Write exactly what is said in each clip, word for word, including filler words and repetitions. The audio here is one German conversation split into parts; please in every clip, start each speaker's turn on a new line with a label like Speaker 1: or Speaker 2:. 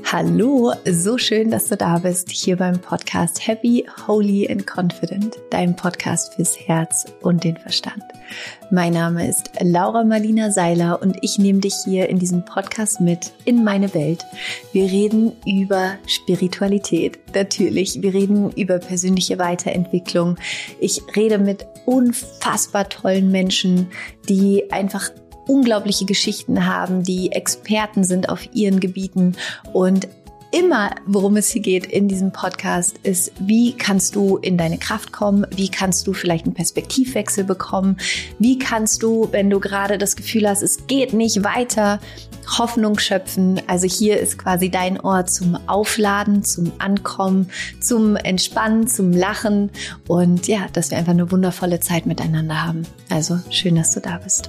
Speaker 1: Hallo, so schön, dass du da bist, hier beim Podcast Happy, Holy and Confident, dein Podcast fürs Herz und den Verstand. Mein Name ist Laura Marlina Seiler und ich nehme dich hier in diesem Podcast mit in meine Welt. Wir reden über Spiritualität, natürlich. Wir reden über persönliche Weiterentwicklung. Ich rede mit unfassbar tollen Menschen, die einfach unglaubliche Geschichten haben, die Experten sind auf ihren Gebieten. Und immer, worum es hier geht in diesem Podcast, ist, wie kannst du in deine Kraft kommen? Wie kannst du vielleicht einen Perspektivwechsel bekommen? Wie kannst du, wenn du gerade das Gefühl hast, es geht nicht weiter, Hoffnung schöpfen? Also hier ist quasi dein Ort zum Aufladen, zum Ankommen, zum Entspannen, zum Lachen und ja, dass wir einfach eine wundervolle Zeit miteinander haben. Also schön, dass du da bist.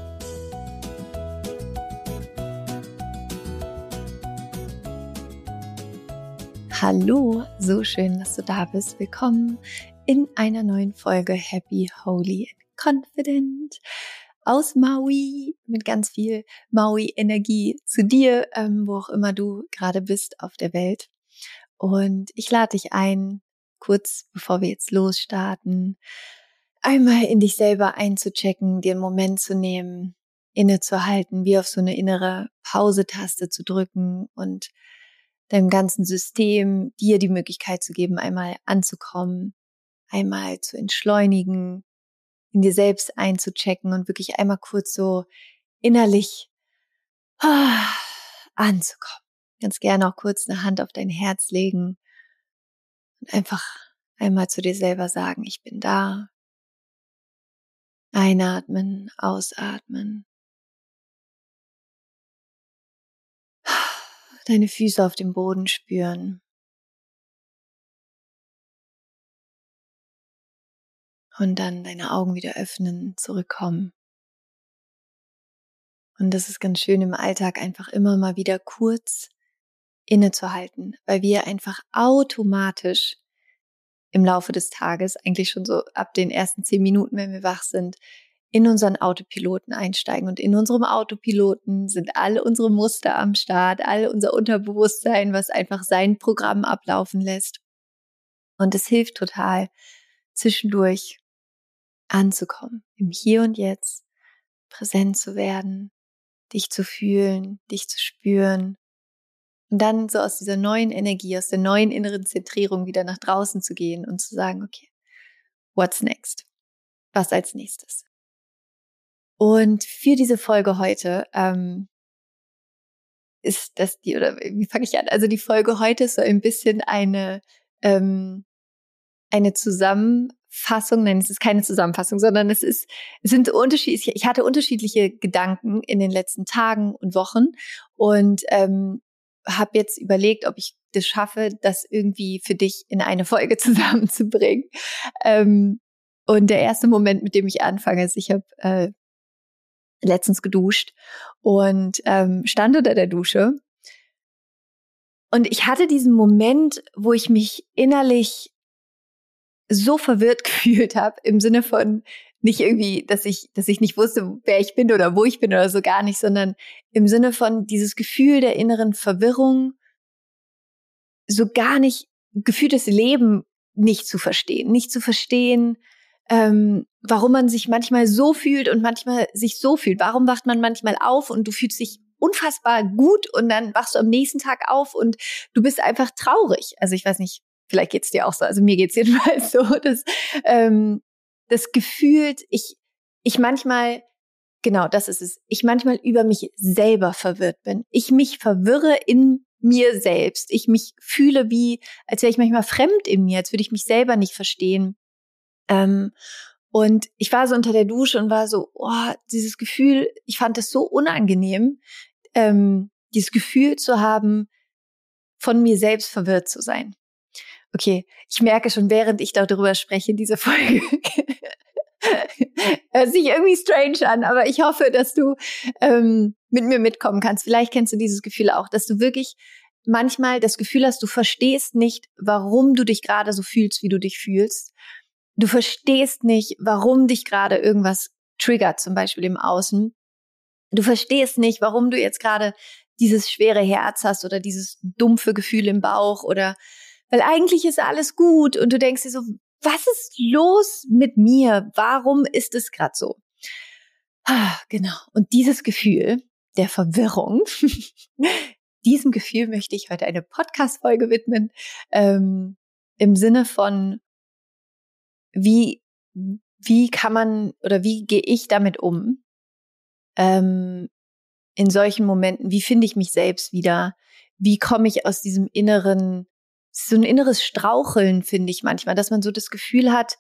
Speaker 1: Hallo, so schön, dass du da bist. Willkommen in einer neuen Folge Happy, Holy and Confident aus Maui mit ganz viel Maui-Energie zu dir, ähm, wo auch immer du gerade bist auf der Welt. Und ich lade dich ein, kurz bevor wir jetzt losstarten, einmal in dich selber einzuchecken, dir einen Moment zu nehmen, innezuhalten, wie auf so eine innere Pause-Taste zu drücken und deinem ganzen System dir die Möglichkeit zu geben, einmal anzukommen, einmal zu entschleunigen, in dir selbst einzuchecken und wirklich einmal kurz so innerlich ah, anzukommen. Ganz gerne auch kurz eine Hand auf dein Herz legen und einfach einmal zu dir selber sagen, ich bin da. Einatmen, ausatmen. Deine Füße auf dem Boden spüren. Und dann deine Augen wieder öffnen, zurückkommen. Und das ist ganz schön im Alltag, einfach immer mal wieder kurz innezuhalten, weil wir einfach automatisch im Laufe des Tages, eigentlich schon so ab den ersten zehn Minuten, wenn wir wach sind, in unseren Autopiloten einsteigen. Und in unserem Autopiloten sind alle unsere Muster am Start, all unser Unterbewusstsein, was einfach sein Programm ablaufen lässt. Und es hilft total, zwischendurch anzukommen, im Hier und Jetzt, präsent zu werden, dich zu fühlen, dich zu spüren und dann so aus dieser neuen Energie, aus der neuen inneren Zentrierung wieder nach draußen zu gehen und zu sagen, okay, what's next? Was als nächstes? Und für diese Folge heute ähm, ist das die, oder wie fange ich an? Also die Folge heute ist so ein bisschen eine ähm, eine Zusammenfassung, nein, es ist keine Zusammenfassung, sondern es ist, es sind unterschiedliche, ich hatte unterschiedliche Gedanken in den letzten Tagen und Wochen und ähm, habe jetzt überlegt, ob ich das schaffe, das irgendwie für dich in eine Folge zusammenzubringen. Ähm, und der erste Moment, mit dem ich anfange, ist, ich habe äh, letztens geduscht und ähm, stand unter der Dusche und ich hatte diesen Moment, wo ich mich innerlich so verwirrt gefühlt habe, im Sinne von nicht irgendwie, dass ich, dass ich nicht wusste, wer ich bin oder wo ich bin oder so, gar nicht, sondern im Sinne von dieses Gefühl der inneren Verwirrung, so gar nicht, gefühltes Leben nicht zu verstehen, nicht zu verstehen, ähm, warum man sich manchmal so fühlt und manchmal sich so fühlt. Warum wacht man manchmal auf und du fühlst dich unfassbar gut und dann wachst du am nächsten Tag auf und du bist einfach traurig. Also ich weiß nicht, vielleicht geht's dir auch so, also mir geht's jedenfalls so, dass ähm, das gefühlt, ich ich manchmal, genau, das ist es, ich manchmal über mich selber verwirrt bin. Ich mich verwirre in mir selbst. Ich mich fühle wie, als wäre ich manchmal fremd in mir, als würde ich mich selber nicht verstehen. Ähm, und ich war so unter der Dusche und war so, oh, dieses Gefühl, ich fand das so unangenehm, ähm, dieses Gefühl zu haben, von mir selbst verwirrt zu sein. Okay, ich merke schon, während ich darüber spreche, diese Folge hört sich irgendwie strange an, aber ich hoffe, dass du ähm, mit mir mitkommen kannst. Vielleicht kennst du dieses Gefühl auch, dass du wirklich manchmal das Gefühl hast, du verstehst nicht, warum du dich gerade so fühlst, wie du dich fühlst. Du verstehst nicht, warum dich gerade irgendwas triggert, zum Beispiel im Außen. Du verstehst nicht, warum du jetzt gerade dieses schwere Herz hast oder dieses dumpfe Gefühl im Bauch oder weil eigentlich ist alles gut und du denkst dir so, was ist los mit mir? Warum ist es gerade so? Ah, genau. Und dieses Gefühl der Verwirrung, diesem Gefühl möchte ich heute eine Podcast-Folge widmen, ähm, im Sinne von, wie, wie kann man oder wie gehe ich damit um, ähm, in solchen Momenten, wie finde ich mich selbst wieder, wie komme ich aus diesem inneren, so ein inneres Straucheln, finde ich manchmal, dass man so das Gefühl hat,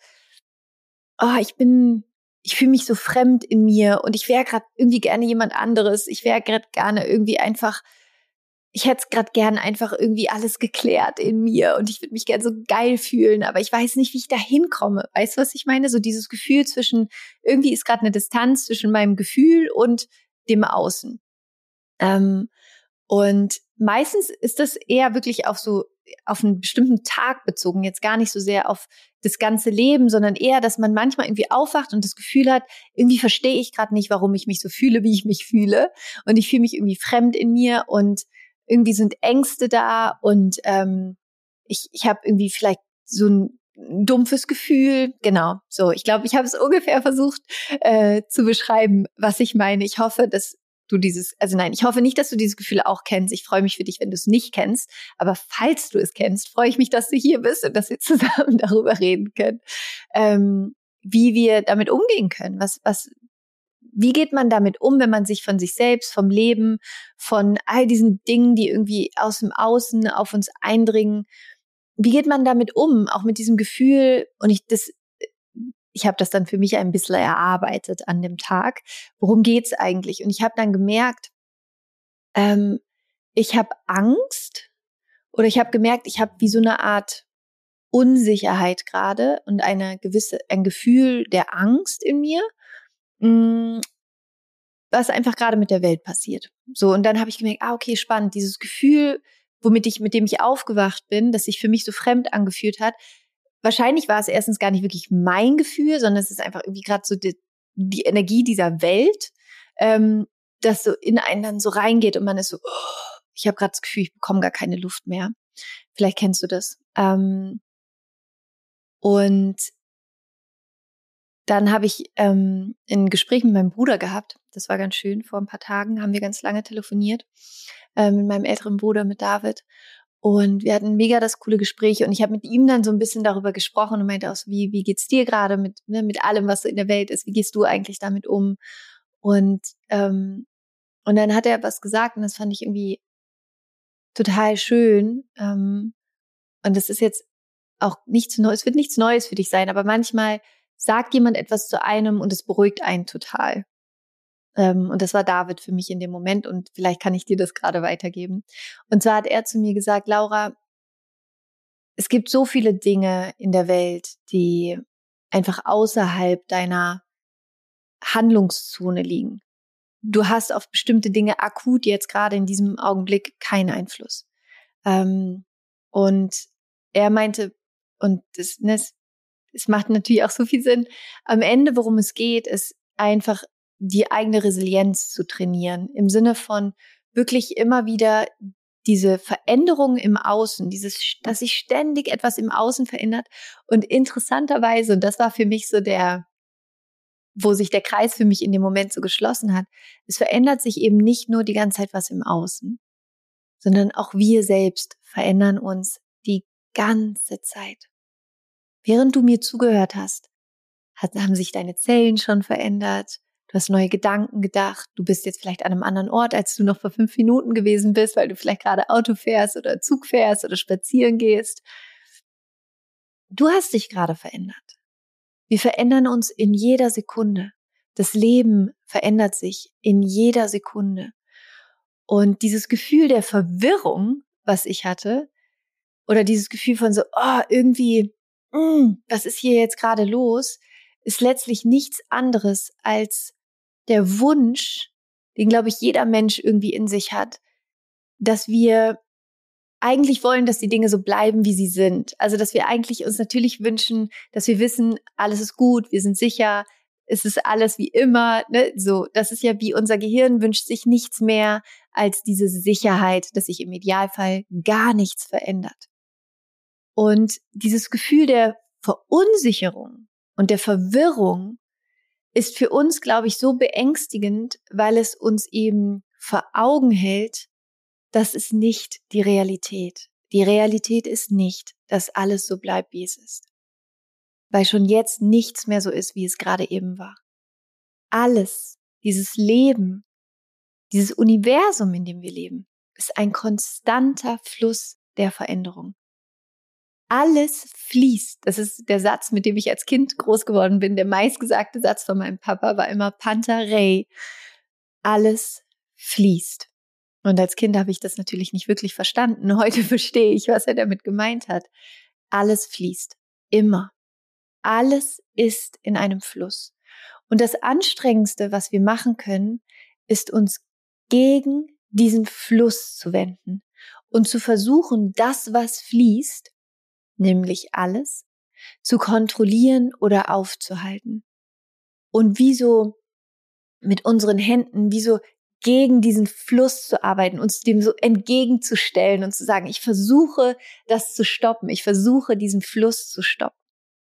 Speaker 1: oh, ich bin, ich fühle mich so fremd in mir und ich wäre gerade irgendwie gerne jemand anderes. Ich wäre gerade gerne irgendwie einfach, ich hätte gerade gern einfach irgendwie alles geklärt in mir und ich würde mich gerne so geil fühlen, aber ich weiß nicht, wie ich da hinkomme. Weißt du, was ich meine? So dieses Gefühl zwischen, irgendwie ist gerade eine Distanz zwischen meinem Gefühl und dem Außen. Ähm, und meistens ist das eher wirklich auf so, auf einen bestimmten Tag bezogen, jetzt gar nicht so sehr auf das ganze Leben, sondern eher, dass man manchmal irgendwie aufwacht und das Gefühl hat, irgendwie verstehe ich gerade nicht, warum ich mich so fühle, wie ich mich fühle. Und ich fühle mich irgendwie fremd in mir und irgendwie sind Ängste da und ähm, ich, ich habe irgendwie vielleicht so ein dumpfes Gefühl. Genau, so. Ich glaube, ich habe es ungefähr versucht äh, zu beschreiben, was ich meine. Ich hoffe, dass du dieses, also nein, ich hoffe nicht, dass du dieses Gefühl auch kennst. Ich freue mich für dich, wenn du es nicht kennst. Aber falls du es kennst, freue ich mich, dass du hier bist und dass wir zusammen darüber reden können, ähm, wie wir damit umgehen können. Was, was, wie geht man damit um, wenn man sich von sich selbst, vom Leben, von all diesen Dingen, die irgendwie aus dem Außen auf uns eindringen, wie geht man damit um, auch mit diesem Gefühl? Und ich das Ich habe das dann für mich ein bisschen erarbeitet an dem Tag. Worum geht's eigentlich? Und ich habe dann gemerkt, ähm, ich habe Angst oder ich habe gemerkt, ich habe wie so eine Art Unsicherheit gerade und eine gewisse, ein Gefühl der Angst in mir, mh, was einfach gerade mit der Welt passiert. So, und dann habe ich gemerkt, ah, okay, spannend, dieses Gefühl, womit ich, mit dem ich aufgewacht bin, das sich für mich so fremd angefühlt hat. Wahrscheinlich war es erstens gar nicht wirklich mein Gefühl, sondern es ist einfach irgendwie gerade so die, die Energie dieser Welt, ähm, das so in einen dann so reingeht und man ist so, oh, ich habe gerade das Gefühl, ich bekomme gar keine Luft mehr. Vielleicht kennst du das. Ähm, und dann habe ich ähm, ein Gespräch mit meinem Bruder gehabt. Das war ganz schön. Vor ein paar Tagen haben wir ganz lange telefoniert äh, mit meinem älteren Bruder, mit David. Und wir hatten mega das coole Gespräch und ich habe mit ihm dann so ein bisschen darüber gesprochen und meinte auch so, wie, wie geht's dir gerade mit, ne, mit allem, was so in der Welt ist? Wie gehst du eigentlich damit um? Und, ähm, und dann hat er was gesagt und das fand ich irgendwie total schön. Ähm, und das ist jetzt auch nichts Neues, es wird nichts Neues für dich sein, aber manchmal sagt jemand etwas zu einem und es beruhigt einen total. Ähm, und das war David für mich in dem Moment und vielleicht kann ich dir das gerade weitergeben. Und zwar hat er zu mir gesagt, Laura, es gibt so viele Dinge in der Welt, die einfach außerhalb deiner Handlungszone liegen. Du hast auf bestimmte Dinge akut jetzt gerade in diesem Augenblick keinen Einfluss. Ähm, und er meinte, und das, ne, es, es macht natürlich auch so viel Sinn, am Ende, worum es geht, ist einfach die eigene Resilienz zu trainieren. Im Sinne von wirklich immer wieder diese Veränderung im Außen, dieses, dass sich ständig etwas im Außen verändert. Und interessanterweise, und das war für mich so der, wo sich der Kreis für mich in dem Moment so geschlossen hat, es verändert sich eben nicht nur die ganze Zeit was im Außen, sondern auch wir selbst verändern uns die ganze Zeit. Während du mir zugehört hast, haben sich deine Zellen schon verändert. Du hast neue Gedanken gedacht. Du bist jetzt vielleicht an einem anderen Ort, als du noch vor fünf Minuten gewesen bist, weil du vielleicht gerade Auto fährst oder Zug fährst oder spazieren gehst. Du hast dich gerade verändert. Wir verändern uns in jeder Sekunde. Das Leben verändert sich in jeder Sekunde. Und dieses Gefühl der Verwirrung, was ich hatte, oder dieses Gefühl von so, oh, irgendwie, mm, was ist hier jetzt gerade los, ist letztlich nichts anderes als der Wunsch, den, glaube ich, jeder Mensch irgendwie in sich hat, dass wir eigentlich wollen, dass die Dinge so bleiben, wie sie sind. Also, dass wir eigentlich uns natürlich wünschen, dass wir wissen, alles ist gut, wir sind sicher, es ist alles wie immer, ne? So, das ist ja wie unser Gehirn wünscht sich nichts mehr, als diese Sicherheit, dass sich im Idealfall gar nichts verändert. Und dieses Gefühl der Verunsicherung und der Verwirrung ist für uns, glaube ich, so beängstigend, weil es uns eben vor Augen hält, das ist nicht die Realität. Die Realität ist nicht, dass alles so bleibt, wie es ist. Weil schon jetzt nichts mehr so ist, wie es gerade eben war. Alles, dieses Leben, dieses Universum, in dem wir leben, ist ein konstanter Fluss der Veränderung. Alles fließt. Das ist der Satz, mit dem ich als Kind groß geworden bin. Der meistgesagte Satz von meinem Papa war immer Panta Rei. Alles fließt. Und als Kind habe ich das natürlich nicht wirklich verstanden. Heute verstehe ich, was er damit gemeint hat. Alles fließt. Immer. Alles ist in einem Fluss. Und das Anstrengendste, was wir machen können, ist uns gegen diesen Fluss zu wenden und zu versuchen, das, was fließt, nämlich alles, zu kontrollieren oder aufzuhalten. Und wie so mit unseren Händen, wie so gegen diesen Fluss zu arbeiten, uns dem so entgegenzustellen und zu sagen, ich versuche das zu stoppen, ich versuche diesen Fluss zu stoppen.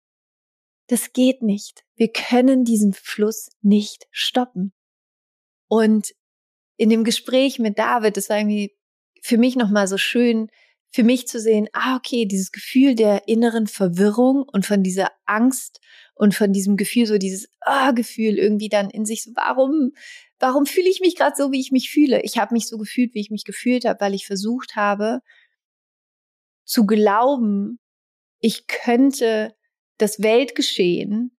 Speaker 1: Das geht nicht. Wir können diesen Fluss nicht stoppen. Und in dem Gespräch mit David, das war irgendwie für mich nochmal so schön, für mich zu sehen, ah, okay, dieses Gefühl der inneren Verwirrung und von dieser Angst und von diesem Gefühl, so dieses Ah-Gefühl irgendwie dann in sich, so warum, warum fühle ich mich gerade so, wie ich mich fühle? Ich habe mich so gefühlt, wie ich mich gefühlt habe, weil ich versucht habe, zu glauben, ich könnte das Weltgeschehen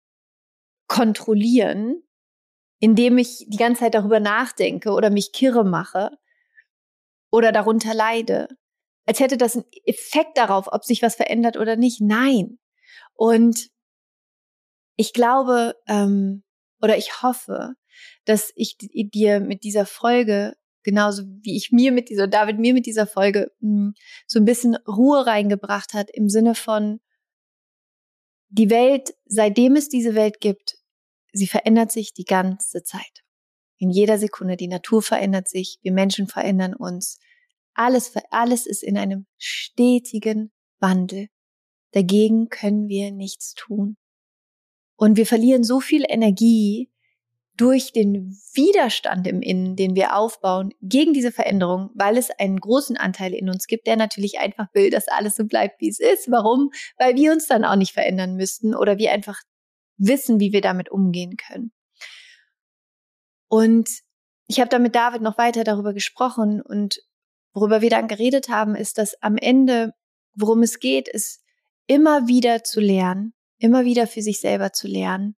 Speaker 1: kontrollieren, indem ich die ganze Zeit darüber nachdenke oder mich kirre mache oder darunter leide. Als hätte das einen Effekt darauf, ob sich was verändert oder nicht. Nein. Und ich glaube ähm, oder ich hoffe, dass ich dir mit dieser Folge, genauso wie ich mir mit dieser, David mir mit dieser Folge mh, so ein bisschen Ruhe reingebracht hat, im Sinne von, die Welt, seitdem es diese Welt gibt, sie verändert sich die ganze Zeit. In jeder Sekunde. Die Natur verändert sich, wir Menschen verändern uns. Alles, alles ist in einem stetigen Wandel. Dagegen können wir nichts tun. Und wir verlieren so viel Energie durch den Widerstand im Innen, den wir aufbauen gegen diese Veränderung, weil es einen großen Anteil in uns gibt, der natürlich einfach will, dass alles so bleibt, wie es ist. Warum? Weil wir uns dann auch nicht verändern müssten oder wir einfach wissen, wie wir damit umgehen können. Und ich habe da mit David noch weiter darüber gesprochen und worüber wir dann geredet haben, ist, dass am Ende, worum es geht, ist immer wieder zu lernen, immer wieder für sich selber zu lernen,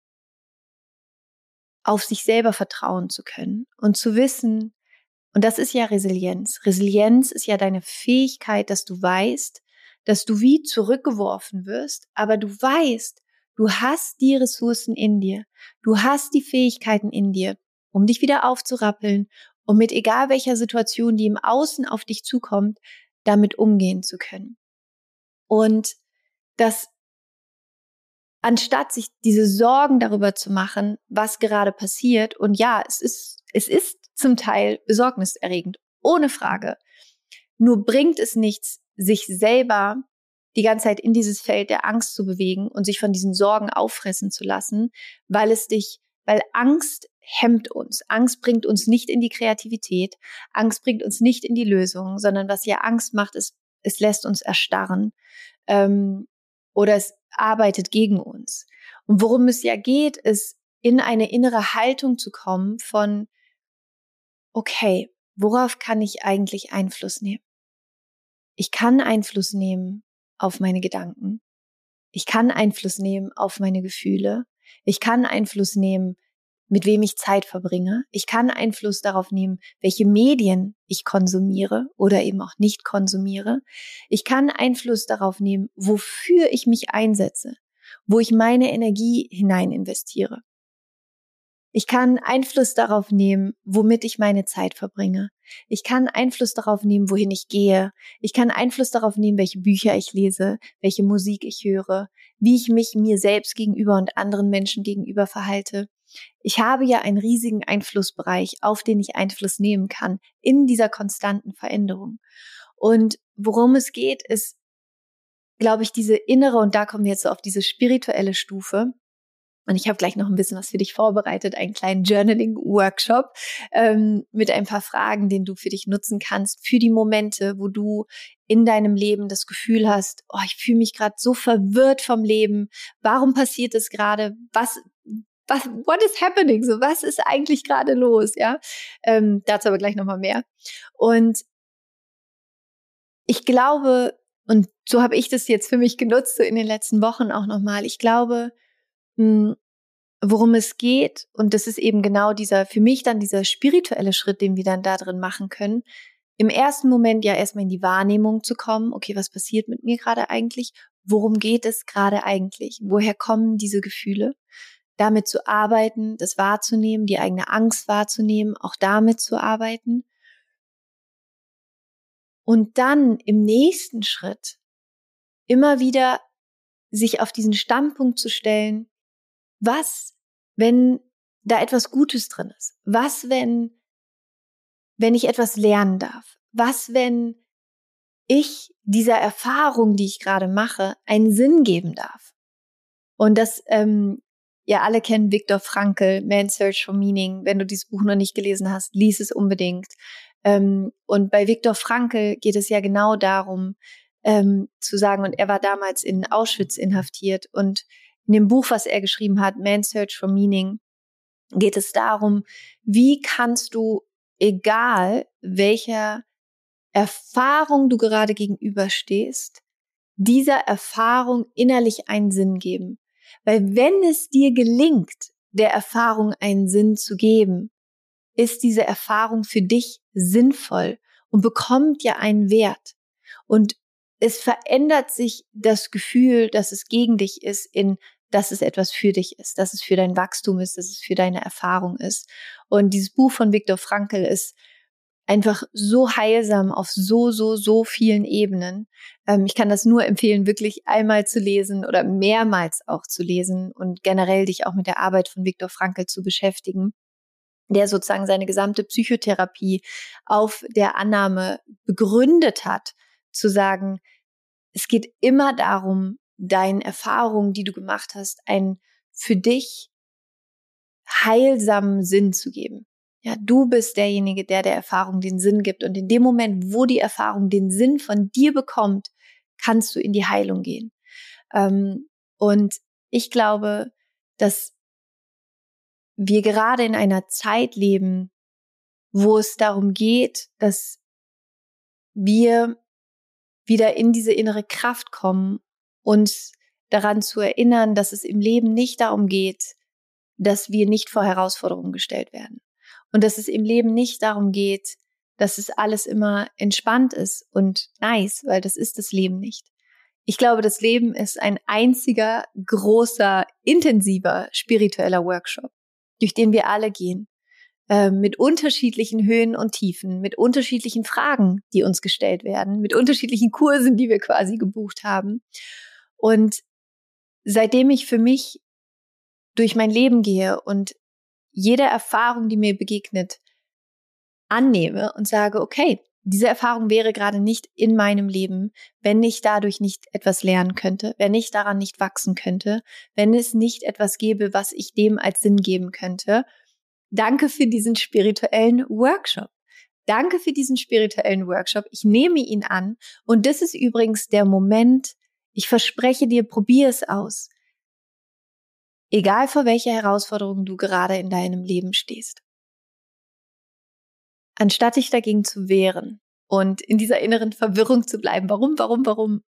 Speaker 1: auf sich selber vertrauen zu können und zu wissen, und das ist ja Resilienz. Resilienz ist ja deine Fähigkeit, dass du weißt, dass du wie zurückgeworfen wirst, aber du weißt, du hast die Ressourcen in dir, du hast die Fähigkeiten in dir, um dich wieder aufzurappeln, um mit egal welcher Situation, die im Außen auf dich zukommt, damit umgehen zu können. Und das, anstatt sich diese Sorgen darüber zu machen, was gerade passiert, und ja, es ist, es ist zum Teil besorgniserregend, ohne Frage. Nur bringt es nichts, sich selber die ganze Zeit in dieses Feld der Angst zu bewegen und sich von diesen Sorgen auffressen zu lassen, weil es dich, weil Angst hemmt uns. Angst bringt uns nicht in die Kreativität. Angst bringt uns nicht in die Lösung, sondern was ja Angst macht, ist, es lässt uns erstarren ähm, oder es arbeitet gegen uns. Und worum es ja geht, ist, in eine innere Haltung zu kommen von, okay, worauf kann ich eigentlich Einfluss nehmen? Ich kann Einfluss nehmen auf meine Gedanken. Ich kann Einfluss nehmen auf meine Gefühle. Ich kann Einfluss nehmen, mit wem ich Zeit verbringe. Ich kann Einfluss darauf nehmen, welche Medien ich konsumiere oder eben auch nicht konsumiere. Ich kann Einfluss darauf nehmen, wofür ich mich einsetze, wo ich meine Energie hinein investiere. Ich kann Einfluss darauf nehmen, womit ich meine Zeit verbringe. Ich kann Einfluss darauf nehmen, wohin ich gehe. Ich kann Einfluss darauf nehmen, welche Bücher ich lese, welche Musik ich höre, wie ich mich mir selbst gegenüber und anderen Menschen gegenüber verhalte. ich habe ja einen riesigen Einflussbereich, auf den ich Einfluss nehmen kann, in dieser konstanten Veränderung. Und worum es geht, ist, glaube ich, diese innere, und da kommen wir jetzt so auf diese spirituelle Stufe. Und ich habe gleich noch ein bisschen was für dich vorbereitet, einen kleinen Journaling-Workshop ähm, mit ein paar Fragen, den du für dich nutzen kannst, für die Momente, wo du in deinem Leben das Gefühl hast, oh, ich fühle mich gerade so verwirrt vom Leben. Warum passiert es gerade? Was, was, what is happening? So, was ist eigentlich gerade los? Ja, ähm, dazu aber gleich nochmal mehr. Und ich glaube, und so habe ich das jetzt für mich genutzt, so in den letzten Wochen auch nochmal, ich glaube, mh, worum es geht, und das ist eben genau dieser, für mich dann dieser spirituelle Schritt, den wir dann da drin machen können, im ersten Moment ja erstmal in die Wahrnehmung zu kommen, okay, was passiert mit mir gerade eigentlich? Worum geht es gerade eigentlich? Woher kommen diese Gefühle? Damit zu arbeiten, das wahrzunehmen, die eigene Angst wahrzunehmen, auch damit zu arbeiten. Und dann im nächsten Schritt immer wieder sich auf diesen Standpunkt zu stellen, was, wenn da etwas Gutes drin ist? Was, wenn, wenn ich etwas lernen darf? Was, wenn ich dieser Erfahrung, die ich gerade mache, einen Sinn geben darf? Und das, ähm, ja, alle kennen Viktor Frankl, Man's Search for Meaning. Wenn du dieses Buch noch nicht gelesen hast, lies es unbedingt. Ähm, und bei Viktor Frankl geht es ja genau darum, ähm, zu sagen, und er war damals in Auschwitz inhaftiert, und in dem Buch, was er geschrieben hat, Man's Search for Meaning, geht es darum, wie kannst du, egal welcher Erfahrung du gerade gegenüberstehst, dieser Erfahrung innerlich einen Sinn geben. Weil wenn es dir gelingt, der Erfahrung einen Sinn zu geben, ist diese Erfahrung für dich sinnvoll und bekommt ja einen Wert. Und es verändert sich das Gefühl, dass es gegen dich ist, in dass es etwas für dich ist, dass es für dein Wachstum ist, dass es für deine Erfahrung ist. Und dieses Buch von Viktor Frankl ist einfach so heilsam auf so, so, so vielen Ebenen. Ähm, ich kann das nur empfehlen, wirklich einmal zu lesen oder mehrmals auch zu lesen und generell dich auch mit der Arbeit von Viktor Frankl zu beschäftigen, der sozusagen seine gesamte Psychotherapie auf der Annahme begründet hat, zu sagen, es geht immer darum, deinen Erfahrungen, die du gemacht hast, einen für dich heilsamen Sinn zu geben. Ja, du bist derjenige, der der Erfahrung den Sinn gibt. Und in dem Moment, wo die Erfahrung den Sinn von dir bekommt, kannst du in die Heilung gehen. Ähm, und ich glaube, dass wir gerade in einer Zeit leben, wo es darum geht, dass wir wieder in diese innere Kraft kommen, uns daran zu erinnern, dass es im Leben nicht darum geht, dass wir nicht vor Herausforderungen gestellt werden. Und dass es im Leben nicht darum geht, dass es alles immer entspannt ist und nice, weil das ist das Leben nicht. Ich glaube, das Leben ist ein einziger, großer, intensiver, spiritueller Workshop, durch den wir alle gehen. Äh, mit unterschiedlichen Höhen und Tiefen, mit unterschiedlichen Fragen, die uns gestellt werden, mit unterschiedlichen Kursen, die wir quasi gebucht haben. Und seitdem ich für mich durch mein Leben gehe und jede Erfahrung, die mir begegnet, annehme und sage, okay, diese Erfahrung wäre gerade nicht in meinem Leben, wenn ich dadurch nicht etwas lernen könnte, wenn ich daran nicht wachsen könnte, wenn es nicht etwas gäbe, was ich dem als Sinn geben könnte. Danke für diesen spirituellen Workshop. Danke für diesen spirituellen Workshop. Ich nehme ihn an. Und das ist übrigens der Moment, ich verspreche dir, probier es aus. Egal vor welcher Herausforderung du gerade in deinem Leben stehst. Anstatt dich dagegen zu wehren und in dieser inneren Verwirrung zu bleiben, warum, warum, warum,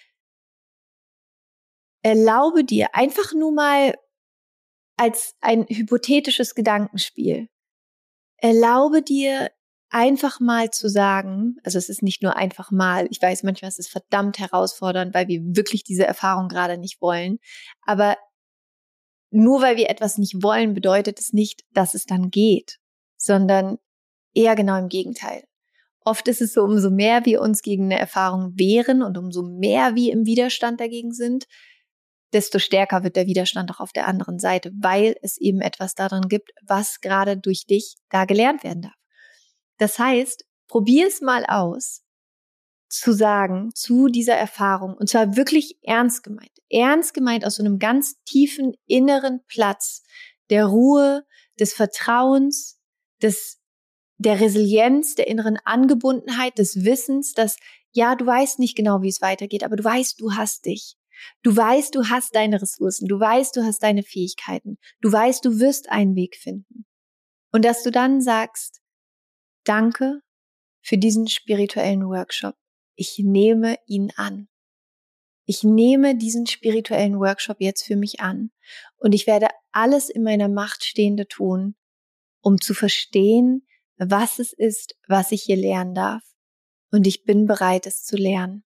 Speaker 1: erlaube dir einfach nur mal als ein hypothetisches Gedankenspiel, erlaube dir einfach mal zu sagen, also es ist nicht nur einfach mal, ich weiß, manchmal ist es verdammt herausfordernd, weil wir wirklich diese Erfahrung gerade nicht wollen, aber nur weil wir etwas nicht wollen, bedeutet es nicht, dass es dann geht, sondern eher genau im Gegenteil. Oft ist es so, umso mehr wir uns gegen eine Erfahrung wehren und umso mehr wir im Widerstand dagegen sind, desto stärker wird der Widerstand auch auf der anderen Seite, weil es eben etwas darin gibt, was gerade durch dich da gelernt werden darf. Das heißt, probier es mal aus, zu sagen zu dieser Erfahrung, und zwar wirklich ernst gemeint, ernst gemeint aus so einem ganz tiefen inneren Platz der Ruhe, des Vertrauens, des, der Resilienz, der inneren Angebundenheit, des Wissens, dass, ja, du weißt nicht genau, wie es weitergeht, aber du weißt, du hast dich. Du weißt, du hast deine Ressourcen, du weißt, du hast deine Fähigkeiten, du weißt, du wirst einen Weg finden. Und dass du dann sagst, danke für diesen spirituellen Workshop. Ich nehme ihn an. Ich nehme diesen spirituellen Workshop jetzt für mich an und ich werde alles in meiner Macht Stehende tun, um zu verstehen, was es ist, was ich hier lernen darf. Und ich bin bereit, es zu lernen.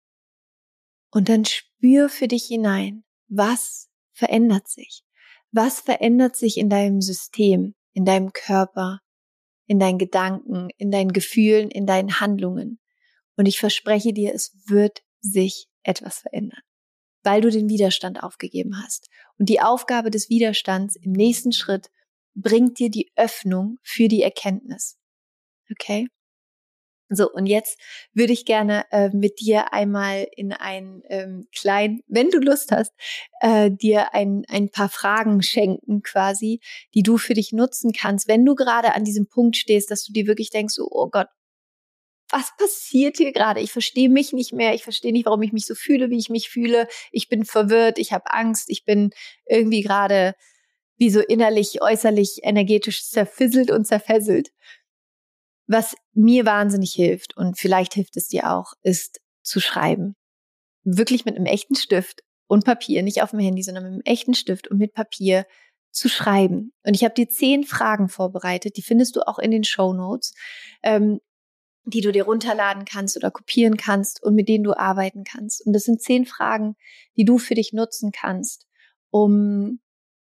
Speaker 1: Und dann spür für dich hinein, was verändert sich? Was verändert sich in deinem System, in deinem Körper, in deinen Gedanken, in deinen Gefühlen, in deinen Handlungen? Und ich verspreche dir, es wird sich etwas verändern, weil du den Widerstand aufgegeben hast. Und die Aufgabe des Widerstands im nächsten Schritt bringt dir die Öffnung für die Erkenntnis. Okay? So, und jetzt würde ich gerne äh, mit dir einmal in ein ähm, kleinen, wenn du Lust hast, äh, dir ein, ein paar Fragen schenken quasi, die du für dich nutzen kannst, wenn du gerade an diesem Punkt stehst, dass du dir wirklich denkst, so, oh Gott, was passiert hier gerade? Ich verstehe mich nicht mehr. Ich verstehe nicht, warum ich mich so fühle, wie ich mich fühle. Ich bin verwirrt. Ich habe Angst. Ich bin irgendwie gerade wie so innerlich, äußerlich, energetisch zerfisselt und zerfesselt. Was mir wahnsinnig hilft, und vielleicht hilft es dir auch, ist zu schreiben. Wirklich mit einem echten Stift und Papier, nicht auf dem Handy, sondern mit einem echten Stift und mit Papier zu schreiben. Und ich habe dir zehn Fragen vorbereitet, die findest du auch in den Shownotes. Ähm, die du dir runterladen kannst oder kopieren kannst und mit denen du arbeiten kannst. Und das sind zehn Fragen, die du für dich nutzen kannst, um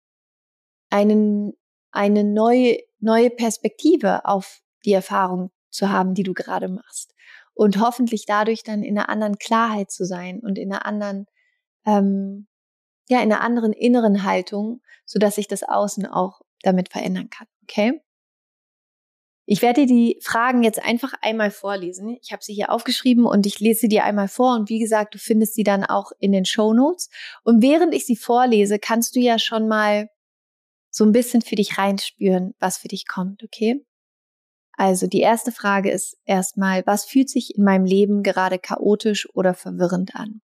Speaker 1: einen, eine neue, neue Perspektive auf die Erfahrung zu haben, die du gerade machst. Und hoffentlich dadurch dann in einer anderen Klarheit zu sein und in einer anderen, ähm, ja, in einer anderen inneren Haltung, sodass sich das Außen auch damit verändern kann. Okay? Ich werde dir die Fragen jetzt einfach einmal vorlesen. Ich habe sie hier aufgeschrieben und ich lese sie dir einmal vor. Und wie gesagt, du findest sie dann auch in den Shownotes. Und während ich sie vorlese, kannst du ja schon mal so ein bisschen für dich reinspüren, was für dich kommt, okay? Also die erste Frage ist erstmal, was fühlt sich in meinem Leben gerade chaotisch oder verwirrend an?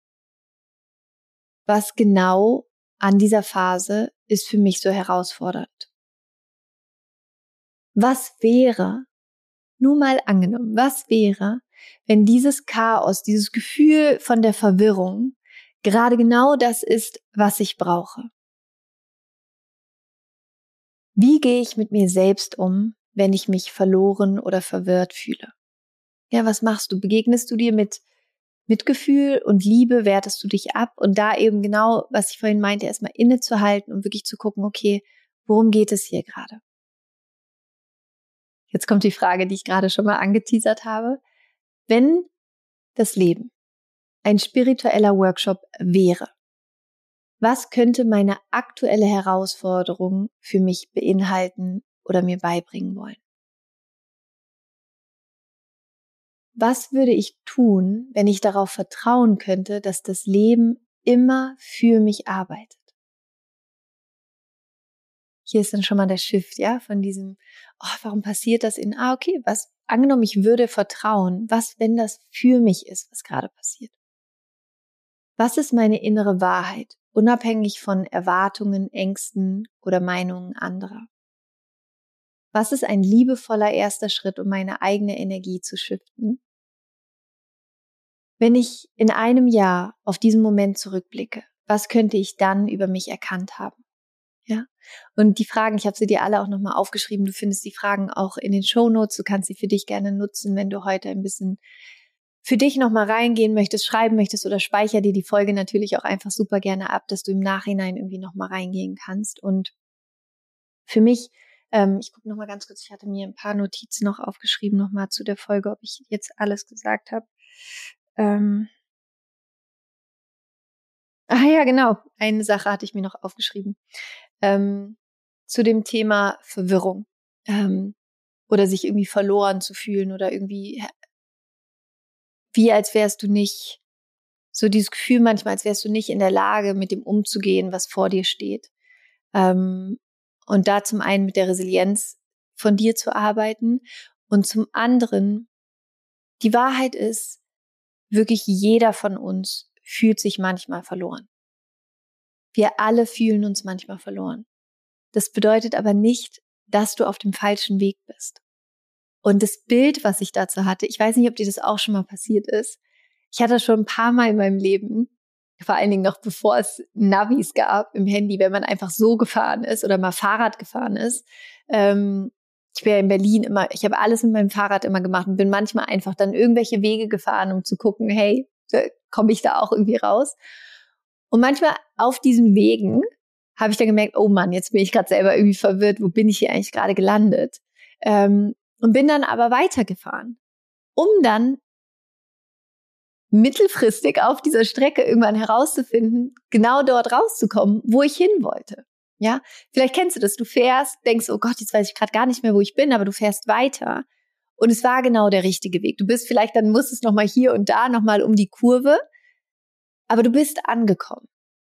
Speaker 1: Was genau an dieser Phase ist für mich so herausfordernd? Was wäre, nur mal angenommen, was wäre, wenn dieses Chaos, dieses Gefühl von der Verwirrung gerade genau das ist, was ich brauche? Wie gehe ich mit mir selbst um, wenn ich mich verloren oder verwirrt fühle? Ja, was machst du? Begegnest du dir mit Mitgefühl und Liebe? Wertest du dich ab? Und da eben genau, was ich vorhin meinte, erstmal innezuhalten und wirklich zu gucken, okay, worum geht es hier gerade? Jetzt kommt die Frage, die ich gerade schon mal angeteasert habe. Wenn das Leben ein spiritueller Workshop wäre, was könnte meine aktuelle Herausforderung für mich beinhalten oder mir beibringen wollen? Was würde ich tun, wenn ich darauf vertrauen könnte, dass das Leben immer für mich arbeitet? Hier ist dann schon mal der Shift, ja, von diesem, oh, warum passiert das in, ah, okay, was, angenommen, ich würde vertrauen, was, wenn das für mich ist, was gerade passiert? Was ist meine innere Wahrheit, unabhängig von Erwartungen, Ängsten oder Meinungen anderer? Was ist ein liebevoller erster Schritt, um meine eigene Energie zu shiften? Wenn ich in einem Jahr auf diesen Moment zurückblicke, was könnte ich dann über mich erkannt haben? Ja. Und die Fragen, ich habe sie dir alle auch nochmal aufgeschrieben. Du findest die Fragen auch in den Shownotes. Du kannst sie für dich gerne nutzen, wenn du heute ein bisschen für dich nochmal reingehen möchtest, schreiben möchtest, oder speicher dir die Folge natürlich auch einfach super gerne ab, dass du im Nachhinein irgendwie nochmal reingehen kannst. Und für mich, ähm, ich gucke nochmal ganz kurz, ich hatte mir ein paar Notizen noch aufgeschrieben, nochmal zu der Folge, ob ich jetzt alles gesagt habe. Ähm, Ah ja, genau. Eine Sache hatte ich mir noch aufgeschrieben. Ähm, zu dem Thema Verwirrung. Ähm, oder sich irgendwie verloren zu fühlen oder irgendwie wie als wärst du nicht, so dieses Gefühl manchmal, als wärst du nicht in der Lage, mit dem umzugehen, was vor dir steht. Ähm, und da zum einen mit der Resilienz von dir zu arbeiten und zum anderen, die Wahrheit ist, wirklich jeder von uns fühlt sich manchmal verloren. Wir alle fühlen uns manchmal verloren. Das bedeutet aber nicht, dass du auf dem falschen Weg bist. Und das Bild, was ich dazu hatte, ich weiß nicht, ob dir das auch schon mal passiert ist. Ich hatte schon ein paar Mal in meinem Leben, vor allen Dingen noch bevor es Navis gab im Handy, wenn man einfach so gefahren ist oder mal Fahrrad gefahren ist. Ähm, ich bin ja in Berlin immer, ich habe alles mit meinem Fahrrad immer gemacht und bin manchmal einfach dann irgendwelche Wege gefahren, um zu gucken, hey, komme ich da auch irgendwie raus? Und manchmal auf diesen Wegen habe ich dann gemerkt, oh Mann, jetzt bin ich gerade selber irgendwie verwirrt, wo bin ich hier eigentlich gerade gelandet? Ähm, und bin dann aber weitergefahren, um dann mittelfristig auf dieser Strecke irgendwann herauszufinden, genau dort rauszukommen, wo ich hin wollte. Ja, vielleicht kennst du das. Du fährst, denkst, oh Gott, jetzt weiß ich gerade gar nicht mehr, wo ich bin, aber du fährst weiter. Und es war genau der richtige Weg. Du bist vielleicht, dann musstest noch mal hier und da noch mal um die Kurve, aber du bist angekommen.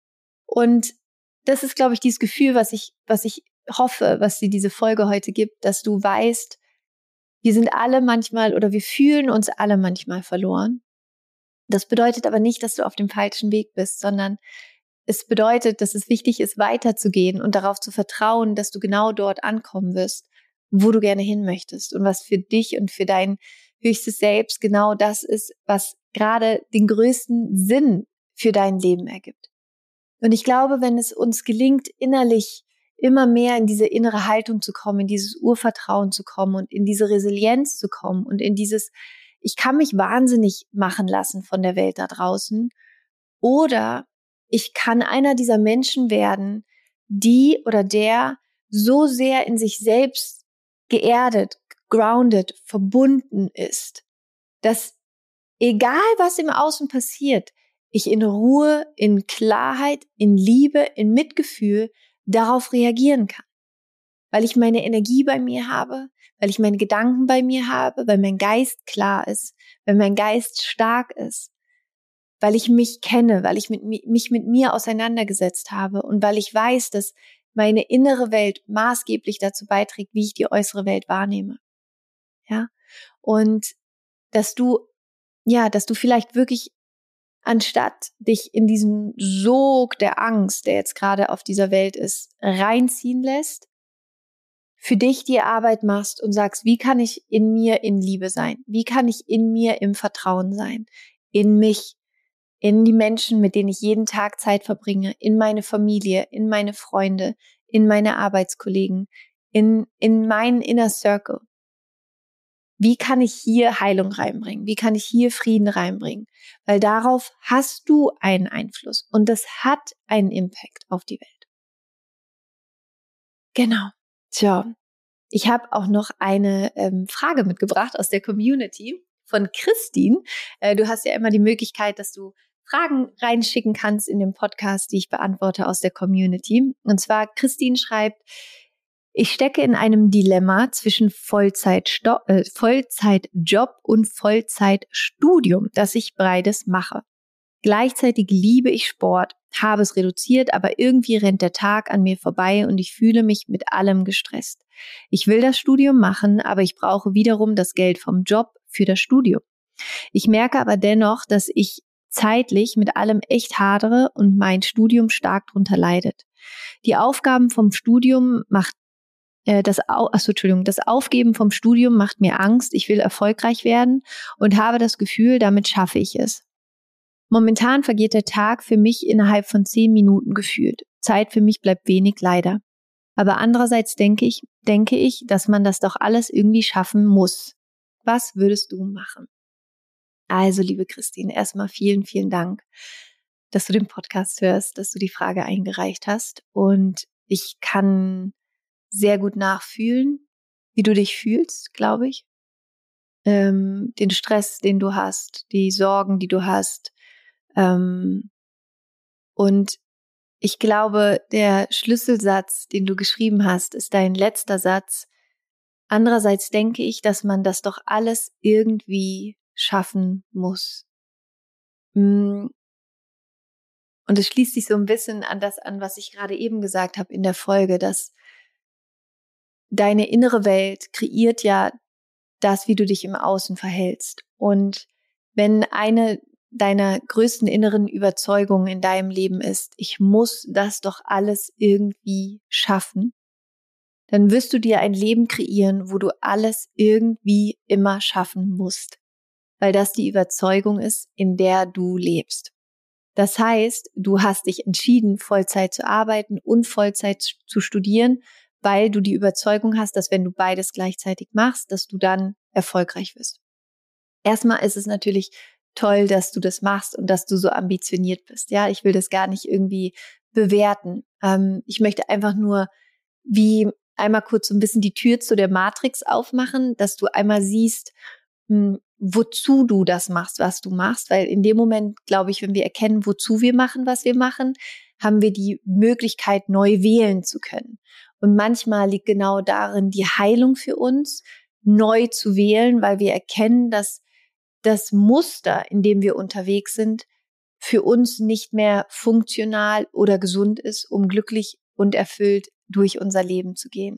Speaker 1: Und das ist, glaube ich, dieses Gefühl, was ich, was ich hoffe, was dir diese Folge heute gibt, dass du weißt, wir sind alle manchmal oder wir fühlen uns alle manchmal verloren. Das bedeutet aber nicht, dass du auf dem falschen Weg bist, sondern es bedeutet, dass es wichtig ist, weiterzugehen und darauf zu vertrauen, dass du genau dort ankommen wirst, wo du gerne hin möchtest und was für dich und für dein höchstes Selbst genau das ist, was gerade den größten Sinn für dein Leben ergibt. Und ich glaube, wenn es uns gelingt, innerlich immer mehr in diese innere Haltung zu kommen, in dieses Urvertrauen zu kommen und in diese Resilienz zu kommen und in dieses, ich kann mich wahnsinnig machen lassen von der Welt da draußen, oder ich kann einer dieser Menschen werden, die oder der so sehr in sich selbst geerdet, grounded, verbunden ist, dass egal was im Außen passiert, ich in Ruhe, in Klarheit, in Liebe, in Mitgefühl darauf reagieren kann. Weil ich meine Energie bei mir habe, weil ich meine Gedanken bei mir habe, weil mein Geist klar ist, weil mein Geist stark ist, weil ich mich kenne, weil ich mit, mich mit mir auseinandergesetzt habe und weil ich weiß, dass meine innere Welt maßgeblich dazu beiträgt, wie ich die äußere Welt wahrnehme. Ja? Und dass du, ja, dass du vielleicht wirklich anstatt dich in diesen Sog der Angst, der jetzt gerade auf dieser Welt ist, reinziehen lässt, für dich die Arbeit machst und sagst, wie kann ich in mir in Liebe sein? Wie kann ich in mir im Vertrauen sein? In mich, in die Menschen, mit denen ich jeden Tag Zeit verbringe, in meine Familie, in meine Freunde, in meine Arbeitskollegen, in, in meinen Inner Circle. Wie kann ich hier Heilung reinbringen? Wie kann ich hier Frieden reinbringen? Weil darauf hast du einen Einfluss und das hat einen Impact auf die Welt. Genau. Tja, ich habe auch noch eine ähm, Frage mitgebracht aus der Community von Christine. Äh, du hast ja immer die Möglichkeit, dass du Fragen reinschicken kannst in den Podcast, die ich beantworte aus der Community. Und zwar, Christine schreibt, ich stecke in einem Dilemma zwischen Vollzeitsto- äh, Vollzeitjob und Vollzeitstudium, dass ich beides mache. Gleichzeitig liebe ich Sport, habe es reduziert, aber irgendwie rennt der Tag an mir vorbei und ich fühle mich mit allem gestresst. Ich will das Studium machen, aber ich brauche wiederum das Geld vom Job für das Studium. Ich merke aber dennoch, dass ich zeitlich mit allem echt hadere und mein Studium stark darunter leidet. Die Aufgaben vom Studium macht äh, das, Au- achso, Entschuldigung, das Aufgeben vom Studium macht mir Angst. Ich will erfolgreich werden und habe das Gefühl, damit schaffe ich es. Momentan vergeht der Tag für mich innerhalb von zehn Minuten gefühlt. Zeit für mich bleibt wenig, leider. Aber andererseits denke ich, denke ich, dass man das doch alles irgendwie schaffen muss. Was würdest du machen? Also, liebe Christine, erstmal vielen, vielen Dank, dass du den Podcast hörst, dass du die Frage eingereicht hast. Und ich kann sehr gut nachfühlen, wie du dich fühlst, glaube ich. Ähm, den Stress, den du hast, die Sorgen, die du hast, ähm, Und ich glaube, der Schlüsselsatz, den du geschrieben hast, ist dein letzter Satz. Andererseits denke ich, dass man das doch alles irgendwie schaffen muss. Und es schließt sich so ein bisschen an das an, was ich gerade eben gesagt habe in der Folge, dass deine innere Welt kreiert ja das, wie du dich im Außen verhältst. Und wenn eine deiner größten inneren Überzeugungen in deinem Leben ist, ich muss das doch alles irgendwie schaffen, dann wirst du dir ein Leben kreieren, wo du alles irgendwie immer schaffen musst, weil das die Überzeugung ist, in der du lebst. Das heißt, du hast dich entschieden, Vollzeit zu arbeiten und Vollzeit zu studieren, weil du die Überzeugung hast, dass wenn du beides gleichzeitig machst, dass du dann erfolgreich wirst. Erstmal ist es natürlich toll, dass du das machst und dass du so ambitioniert bist. Ja, ich will das gar nicht irgendwie bewerten. Ähm, ich möchte einfach nur wie einmal kurz so ein bisschen die Tür zu der Matrix aufmachen, dass du einmal siehst, mh, wozu du das machst, was du machst. Weil in dem Moment, glaube ich, wenn wir erkennen, wozu wir machen, was wir machen, haben wir die Möglichkeit, neu wählen zu können. Und manchmal liegt genau darin die Heilung für uns, neu zu wählen, weil wir erkennen, dass das Muster, in dem wir unterwegs sind, für uns nicht mehr funktional oder gesund ist, um glücklich und erfüllt durch unser Leben zu gehen.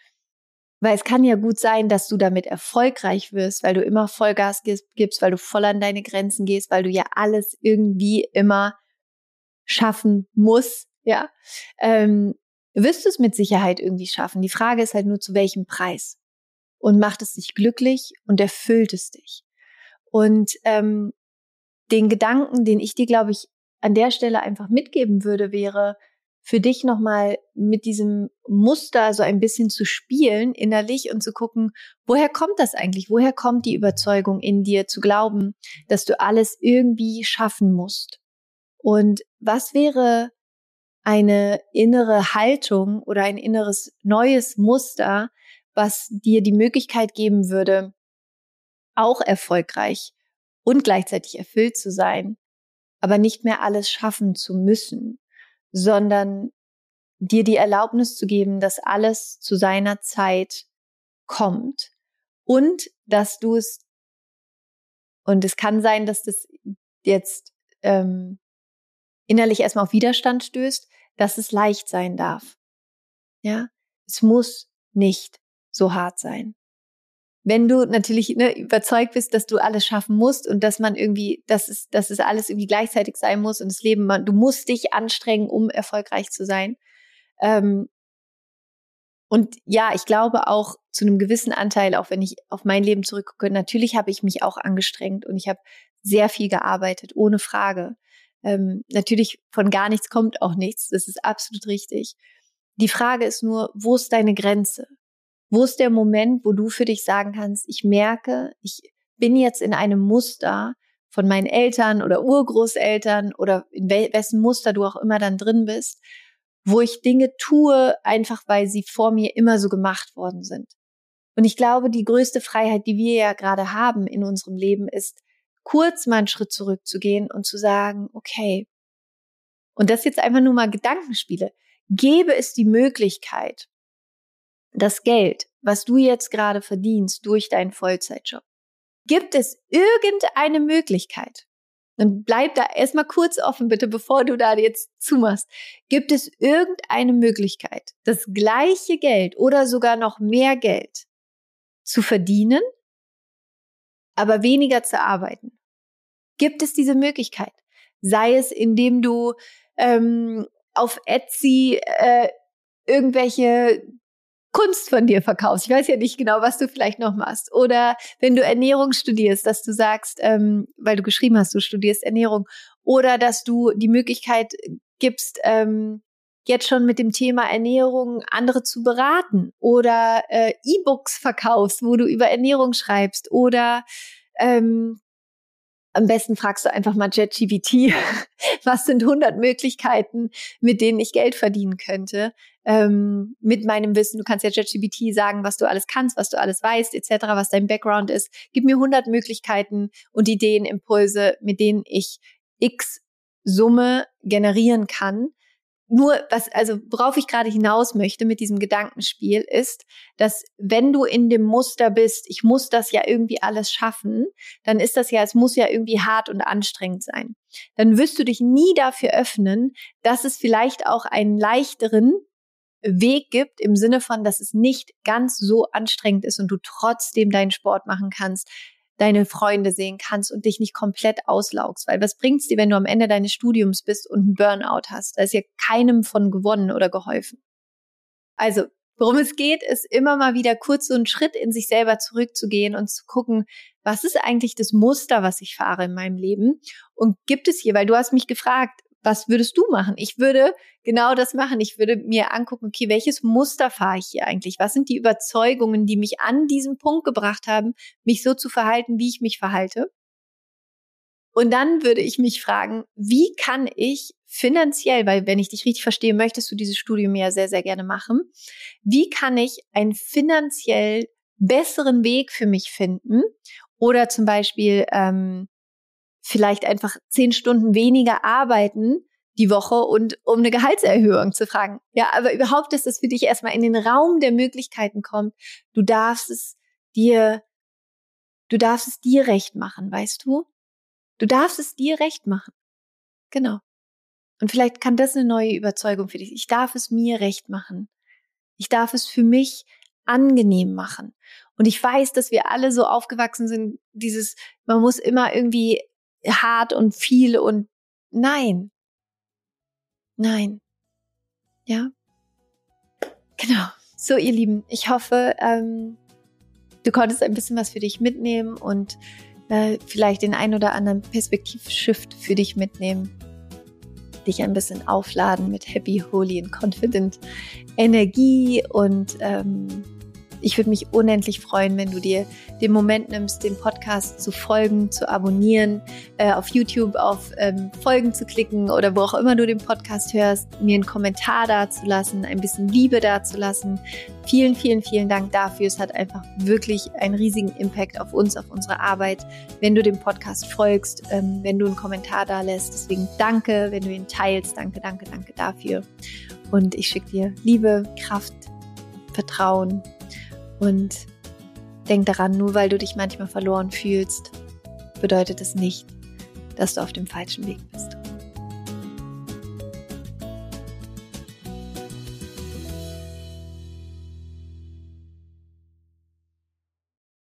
Speaker 1: Weil es kann ja gut sein, dass du damit erfolgreich wirst, weil du immer Vollgas gibst, weil du voll an deine Grenzen gehst, weil du ja alles irgendwie immer schaffen musst, ja. Ähm, wirst du es mit Sicherheit irgendwie schaffen. Die Frage ist halt nur, zu welchem Preis. Und macht es dich glücklich und erfüllt es dich? Und ähm, den Gedanken, den ich dir, glaube ich, an der Stelle einfach mitgeben würde, wäre, für dich nochmal mit diesem Muster so ein bisschen zu spielen innerlich und zu gucken, woher kommt das eigentlich? Woher kommt die Überzeugung in dir zu glauben, dass du alles irgendwie schaffen musst? Und was wäre eine innere Haltung oder ein inneres neues Muster, was dir die Möglichkeit geben würde, auch erfolgreich und gleichzeitig erfüllt zu sein, aber nicht mehr alles schaffen zu müssen, sondern dir die Erlaubnis zu geben, dass alles zu seiner Zeit kommt und dass du es, und es kann sein, dass das jetzt ähm, innerlich erstmal auf Widerstand stößt, dass es leicht sein darf. Ja, es muss nicht so hart sein. Wenn du natürlich ne, überzeugt bist, dass du alles schaffen musst und dass man irgendwie, dass es, dass es alles irgendwie gleichzeitig sein muss und das Leben, man, du musst dich anstrengen, um erfolgreich zu sein. Ähm, und ja, ich glaube auch zu einem gewissen Anteil, auch wenn ich auf mein Leben zurückgucke, natürlich habe ich mich auch angestrengt und ich habe sehr viel gearbeitet, ohne Frage. Ähm, natürlich von gar nichts kommt auch nichts, das ist absolut richtig. Die Frage ist nur, wo ist deine Grenze? Wo ist der Moment, wo du für dich sagen kannst, ich merke, ich bin jetzt in einem Muster von meinen Eltern oder Urgroßeltern oder in wessen Muster du auch immer dann drin bist, wo ich Dinge tue, einfach weil sie vor mir immer so gemacht worden sind. Und ich glaube, die größte Freiheit, die wir ja gerade haben in unserem Leben, ist, kurz mal einen Schritt zurückzugehen und zu sagen, okay, und das jetzt einfach nur mal Gedankenspiele, gäbe es die Möglichkeit, das Geld, was du jetzt gerade verdienst durch deinen Vollzeitjob, gibt es irgendeine Möglichkeit, dann bleib da erstmal kurz offen, bitte, bevor du da jetzt zumachst, gibt es irgendeine Möglichkeit, das gleiche Geld oder sogar noch mehr Geld zu verdienen, aber weniger zu arbeiten? Gibt es diese Möglichkeit? Sei es, indem du ähm, auf Etsy äh, irgendwelche Kunst von dir verkaufst. Ich weiß ja nicht genau, was du vielleicht noch machst. Oder wenn du Ernährung studierst, dass du sagst, ähm, weil du geschrieben hast, du studierst Ernährung. Oder dass du die Möglichkeit gibst, ähm, jetzt schon mit dem Thema Ernährung andere zu beraten. Oder äh, E-Books verkaufst, wo du über Ernährung schreibst. Oder ähm, am besten fragst du einfach mal ChatGPT, was sind hundert Möglichkeiten, mit denen ich Geld verdienen könnte, ähm, mit meinem Wissen. Du kannst ja ChatGPT sagen, was du alles kannst, was du alles weißt, et cetera, was dein Background ist. Gib mir hundert Möglichkeiten und Ideen, Impulse, mit denen ich X Summe generieren kann. Nur, was, also, worauf ich gerade hinaus möchte mit diesem Gedankenspiel ist, dass wenn du in dem Muster bist, ich muss das ja irgendwie alles schaffen, dann ist das ja, es muss ja irgendwie hart und anstrengend sein. Dann wirst du dich nie dafür öffnen, dass es vielleicht auch einen leichteren Weg gibt, im Sinne von, dass es nicht ganz so anstrengend ist und du trotzdem deinen Sport machen kannst, deine Freunde sehen kannst und dich nicht komplett auslaugst. Weil was bringt's dir, wenn du am Ende deines Studiums bist und einen Burnout hast? Da ist ja keinem von gewonnen oder geholfen. Also, worum es geht, ist immer mal wieder kurz so einen Schritt in sich selber zurückzugehen und zu gucken, was ist eigentlich das Muster, was ich fahre in meinem Leben? Und gibt es hier, weil du hast mich gefragt, was würdest du machen? Ich würde genau das machen. Ich würde mir angucken, okay, welches Muster fahre ich hier eigentlich? Was sind die Überzeugungen, die mich an diesen Punkt gebracht haben, mich so zu verhalten, wie ich mich verhalte? Und dann würde ich mich fragen, wie kann ich finanziell, weil wenn ich dich richtig verstehe, möchtest du dieses Studium ja sehr, sehr gerne machen, wie kann ich einen finanziell besseren Weg für mich finden? Oder zum Beispiel ähm, vielleicht einfach zehn Stunden weniger arbeiten die Woche und um eine Gehaltserhöhung zu fragen. Ja, aber überhaupt, dass das für dich erstmal in den Raum der Möglichkeiten kommt. Du darfst es dir, du darfst es dir recht machen, weißt du? Du darfst es dir recht machen. Genau. Und vielleicht kann das eine neue Überzeugung für dich. Ich darf es mir recht machen. Ich darf es für mich angenehm machen. Und ich weiß, dass wir alle so aufgewachsen sind, dieses, man muss immer irgendwie hart und viel und nein. Nein. Ja. Genau. So, ihr Lieben, ich hoffe, ähm, du konntest ein bisschen was für dich mitnehmen und äh, vielleicht den ein oder anderen Perspektivshift für dich mitnehmen. Dich ein bisschen aufladen mit Happy, Holy and Confident Energie und ähm, ich würde mich unendlich freuen, wenn du dir den Moment nimmst, den Podcast zu folgen, zu abonnieren, äh, auf YouTube auf ähm, Folgen zu klicken oder wo auch immer du den Podcast hörst, mir einen Kommentar dazulassen, ein bisschen Liebe dazulassen. Vielen, vielen, vielen Dank dafür. Es hat einfach wirklich einen riesigen Impact auf uns, auf unsere Arbeit, wenn du dem Podcast folgst, ähm, wenn du einen Kommentar da lässt. Deswegen danke, wenn du ihn teilst. Danke, danke, danke dafür. Und ich schicke dir Liebe, Kraft, Vertrauen. Und denk daran, nur weil du dich manchmal verloren fühlst, bedeutet es nicht, dass du auf dem falschen Weg bist.